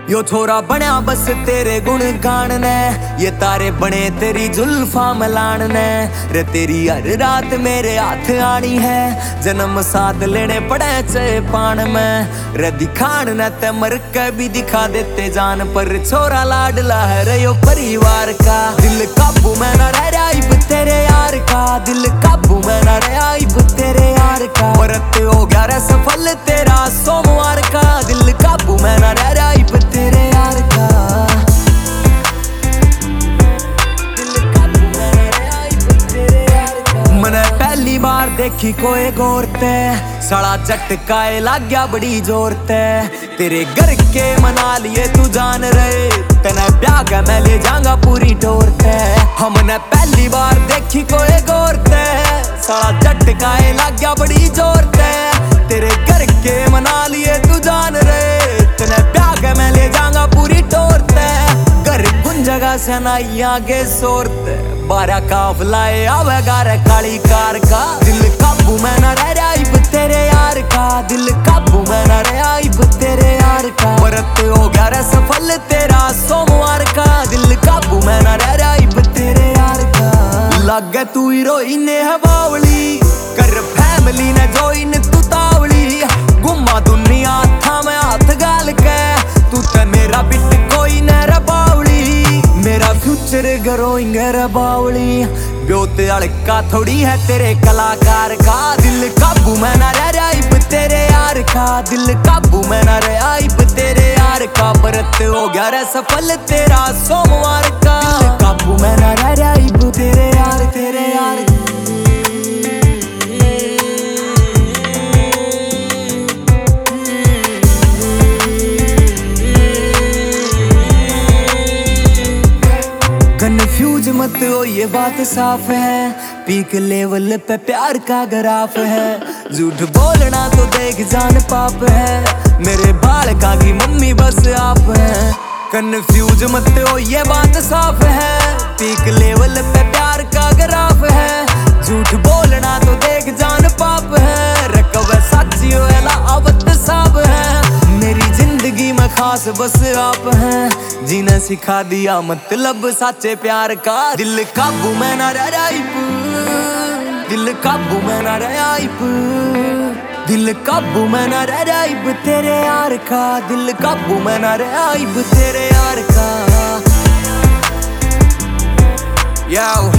यो छोरा बना बस तेरे गुण गान ने, ये तारे बने तेरी जुल्फा मलान ने। रे तेरी हर रात मेरे हाथ आनी है, जन्म साथ लेने पड़े चाहे पान में। रे दिखान न ते मर के भी दिखा देते जान, पर छोरा लाडला है रे यो परिवार का। दिल काबू में न रह रहा इब तेरे यार का, दिल काबू में न रहा इब तेरे यार का। व्रत हो गया रे सफल तेरा सोमवार का, दिल काबू में न रह रहा इब तेरे यार का। मैंने पहली बार देखी कोई गोरते, सड़ा झटकाए लाग गया बड़ी जोरते। तेरे घर के मना लिए तू जान रहे, तेने ब्याह का मैं ले जाऊंगा पूरी टोरते। हमने पहली बार देखी कोई गोरते, सड़ा झटकाए लाग गया बड़ी जोरते। तेरे घर के मना लिए तू जान रहे, तेने ब्याह का मैं ले जाऊंगा पूरी टोरते। घर कुन जगह से नाई आगे सोरते, 12 काफलाए आवेगा रे काली कार का। दिल काबू में न रह रहा इब तेरे यार का, दिल काबू में न रहा इब तेरे यार का। व्रत हो गया रे सफल तेरा सोमवार का, दिल काबू में न रह रहा इब तेरे यार का। लगे तू हीरोइन है बावली, कर फैमिली ने जोइन तू तावली। घुमा दुनिया था में हाथ गाल के, तू ते मेरा बिट कोई न रे बावली। मेरा फ्यूचर ग्रोइंग रे बावली, ब्योते अड़का थोड़ी है तेरे कलाकार का। दिल काबू में न रह रहा इब तेरे यार का, दिल काबू में न रहा इब तेरे यार का। व्रत हो गया रे सफल तेरा सोमवार का, दिल काबू में न रह रहा इब तेरे यार तेरे यार। कन्फ्यूज मत हो ये बात साफ है, पीक लेवल पे प्यार का ग्राफ है। झूठ बोलना तो देख जान पाप है, मेरे बालका की मम्मी बस आप है। कन्फ्यूज मत हो ये बात साफ है, पीक लेवल पे प्यार का ग्राफ है। झूठ बोलना तो देख जान पाप है, रकबे साची होएला आवत साफ है। मेरी जिंदगी में खास बस आप हैं, जीना सिखा दिया मतलब साचे प्यार का। दिल काबू में न रह रहा इब, दिल काबू में न रहा इब, दिल काबू में न रह रहा इब तेरे यार का, दिल काबू में न रहा इब तेरे यार का। Yo